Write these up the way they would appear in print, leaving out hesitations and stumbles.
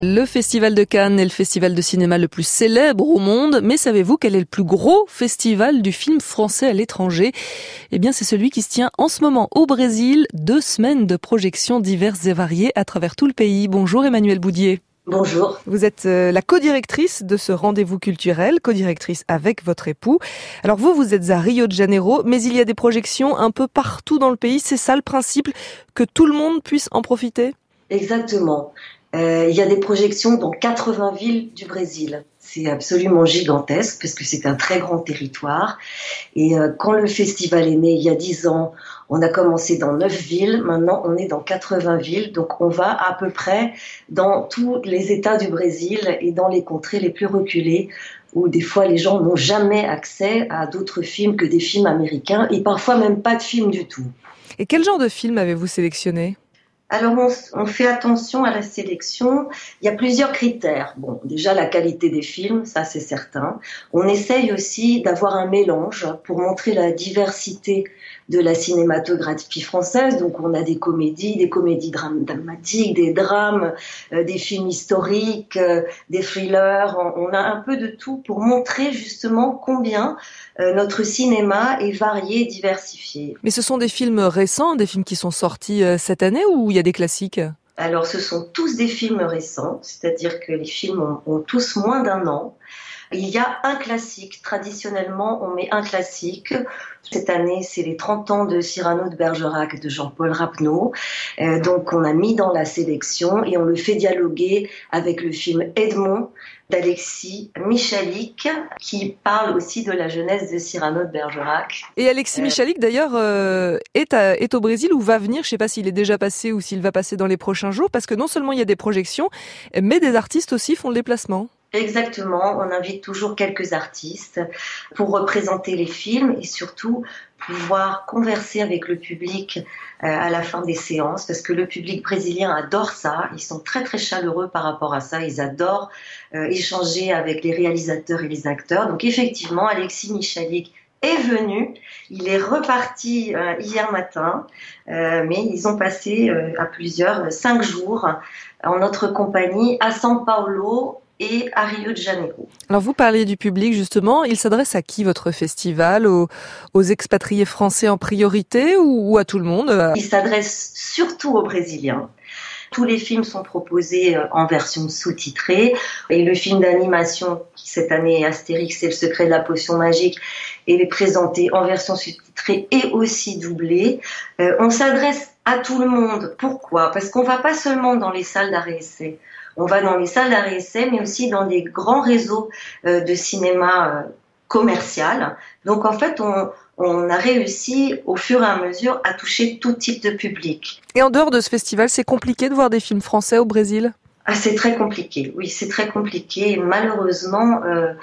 Le Festival de Cannes est le festival de cinéma le plus célèbre au monde, mais savez-vous quel est le plus gros festival du film français à l'étranger ? Eh bien, c'est celui qui se tient en ce moment au Brésil. 2 semaines de projections diverses et variées à travers tout le pays. Bonjour Emmanuelle Boudier. Bonjour. Vous êtes la co-directrice de ce rendez-vous culturel, co-directrice avec votre époux. Alors vous êtes à Rio de Janeiro, mais il y a des projections un peu partout dans le pays. C'est ça le principe, que tout le monde puisse en profiter ? Exactement. Il y a des projections dans 80 villes du Brésil. C'est absolument gigantesque parce que c'est un très grand territoire. Et quand le festival est né il y a 10 ans, on a commencé dans 9 villes. Maintenant, on est dans 80 villes. Donc, on va à peu près dans tous les États du Brésil et dans les contrées les plus reculées où des fois les gens n'ont jamais accès à d'autres films que des films américains et parfois même pas de films du tout. Et quel genre de film avez-vous sélectionné ? Alors, on fait attention à la sélection. Il y a plusieurs critères. Bon, déjà, la qualité des films, ça, c'est certain. On essaye aussi d'avoir un mélange pour montrer la diversité de la cinématographie française. Donc, on a des comédies dramatiques, des drames, des films historiques, des thrillers. On a un peu de tout pour montrer justement combien notre cinéma est varié et diversifié. Mais ce sont des films récents, des films qui sont sortis cette année ou il y a des classiques ? Alors, ce sont tous des films récents, c'est-à-dire que les films ont tous moins d'1 an. Il y a un classique. Traditionnellement, on met un classique. Cette année, c'est les 30 ans de Cyrano de Bergerac de Jean-Paul Rappeneau. Donc, on a mis dans la sélection et on le fait dialoguer avec le film Edmond d'Alexis Michalik, qui parle aussi de la jeunesse de Cyrano de Bergerac. Et Alexis Michalik, d'ailleurs, est au Brésil ou va venir. Je ne sais pas s'il est déjà passé ou s'il va passer dans les prochains jours, parce que non seulement il y a des projections, mais des artistes aussi font le déplacement. Exactement, on invite toujours quelques artistes pour représenter les films et surtout pouvoir converser avec le public à la fin des séances, parce que le public brésilien adore ça, ils sont très très chaleureux par rapport à ça, ils adorent échanger avec les réalisateurs et les acteurs. Donc effectivement, Alexis Michalik est venu, il est reparti hier matin, mais ils ont passé à plusieurs 5 jours en notre compagnie à São Paulo et à Rio de Janeiro. Alors vous parliez du public justement, il s'adresse à qui votre festival ? Aux expatriés français en priorité ou à tout le monde ? Il s'adresse surtout aux Brésiliens. Tous les films sont proposés en version sous-titrée et le film d'animation qui cette année est Astérix et le secret de la potion magique est présenté en version sous-titrée et aussi doublée. On s'adresse à tout le monde. Pourquoi ? Parce qu'on va pas seulement dans les salles d'arrêt-essai. On va dans les salles d'arrêt-essai, mais aussi dans des grands réseaux de cinéma commercial. Donc en fait, on a réussi au fur et à mesure à toucher tout type de public. Et en dehors de ce festival, c'est compliqué de voir des films français au Brésil ? Ah, c'est très compliqué. Oui, c'est très compliqué. Malheureusement,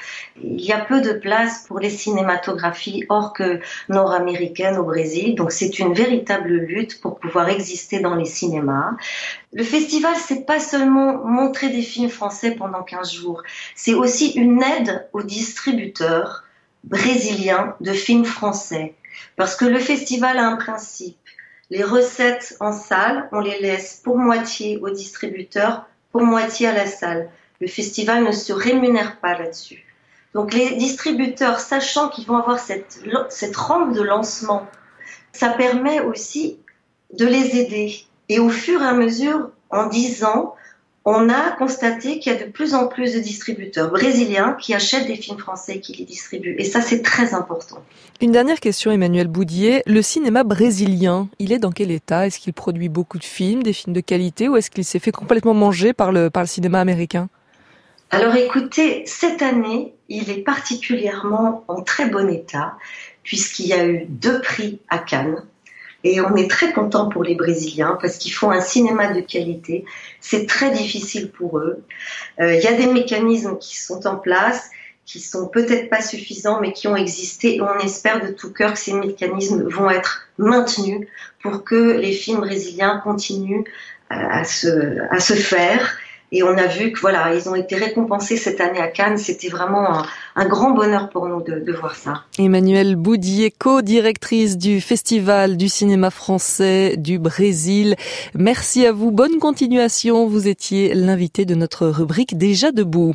il y a peu de place pour les cinématographies hors que nord-américaines au Brésil. Donc, c'est une véritable lutte pour pouvoir exister dans les cinémas. Le festival, c'est pas seulement montrer des films français pendant 15 jours. C'est aussi une aide aux distributeurs brésiliens de films français. Parce que le festival a un principe. Les recettes en salle, on les laisse pour moitié aux distributeurs, pour moitié à la salle. Le festival ne se rémunère pas là-dessus. Donc les distributeurs, sachant qu'ils vont avoir cette rampe de lancement, ça permet aussi de les aider. Et au fur et à mesure, en 10 ans, on a constaté qu'il y a de plus en plus de distributeurs brésiliens qui achètent des films français et qui les distribuent. Et ça, c'est très important. Une dernière question, Emmanuelle Boudier. Le cinéma brésilien, il est dans quel état ? Est-ce qu'il produit beaucoup de films, des films de qualité, ou est-ce qu'il s'est fait complètement manger par le cinéma américain ? Alors écoutez, cette année, il est particulièrement en très bon état, puisqu'il y a eu 2 prix à Cannes. Et on est très content pour les Brésiliens parce qu'ils font un cinéma de qualité. C'est très difficile pour eux. Il y a des mécanismes qui sont en place, qui sont peut-être pas suffisants, mais qui ont existé. Et on espère de tout cœur que ces mécanismes vont être maintenus pour que les films brésiliens continuent à se faire Et on a vu que voilà, ils ont été récompensés cette année à Cannes. C'était vraiment un grand bonheur pour nous de voir ça. Emmanuelle Boudier, co-directrice du Festival du cinéma français du Brésil. Merci à vous. Bonne continuation. Vous étiez l'invité de notre rubrique Déjà debout.